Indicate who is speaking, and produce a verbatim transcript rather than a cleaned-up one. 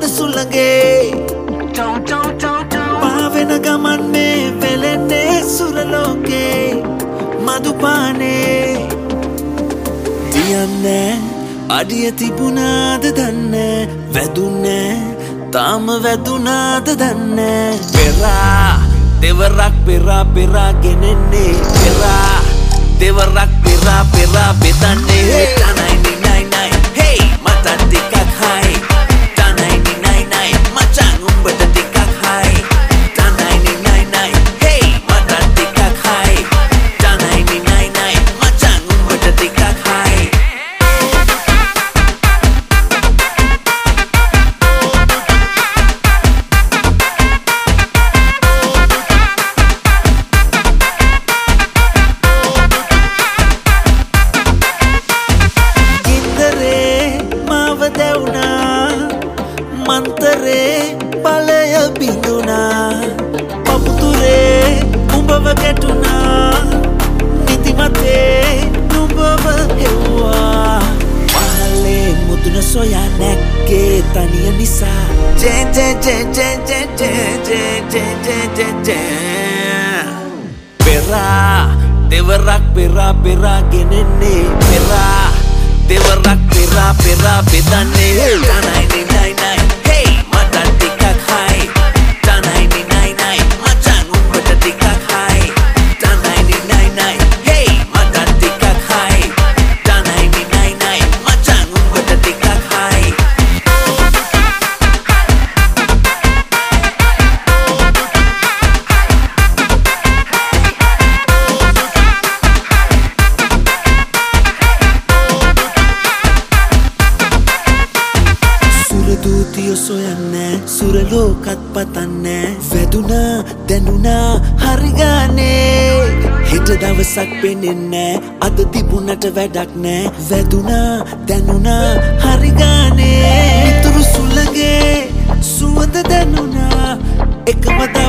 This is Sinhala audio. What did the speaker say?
Speaker 1: අද සුළඟේ පාවෙන ගමන් මේ වෙලෙන්නේ සුරලෝකේ මදුපානේ තියන්නේ අඩිය තිබුණාද දන්නේ වැදුන්නේ තාම වැදුනාද දන්නේ පෙරා දෙවරක් පෙරා පෙරා ගෙනෙන්නේ පෙරා දෙවරක් පෙරා පෙරා බෙදන්නේ තනයි නයි නයි hey මට ටිකක් හයි තනයි නයි නයි මචං උඹට ටිකක් හයි තනයි නයි නයි hey මට ටිකක් හයි තනයි නයි නයි මචං උඹට ටිකක් හයි මන්තරේ බලය බිඳුනා පපුතුරේ උඹව ගැටුනා නිතිමතේ නුඹව හෙව්වා පහලේ මුදුන සොයා නැක්කේ තනිය නිසා ජේ ජේ ජේ ජේ ජේ ජේ ජේ ජේ ජේ ජේ පෙරා දෙවරක් පෙරා පෙරා ගෙනෙන්නේ පෙරා දෙවරක් පෙරා පෙරා බෙදන්නේ තනයි නයි නයි hey මට ටිකක් හයි තනයි නයි නයි මචං උඹට ටිකක් හයි තනයි නයි නයි hey මට ටිකක් හයි තනයි නයි නයි මචං උඹට ටිකක් හයි දූතියෝ සොයන්නේ සුරලෝකත් පතන්නේ වැදුනා දැනුනා හරිගානේ හෙට දවසක් පෙනෙන්නේ අද තිබුණට වැඩක් නෑ වැදුනා දැනුනා හරිගානේ මිතුරු සුළඟේ සුවඳ දැනුනා එකම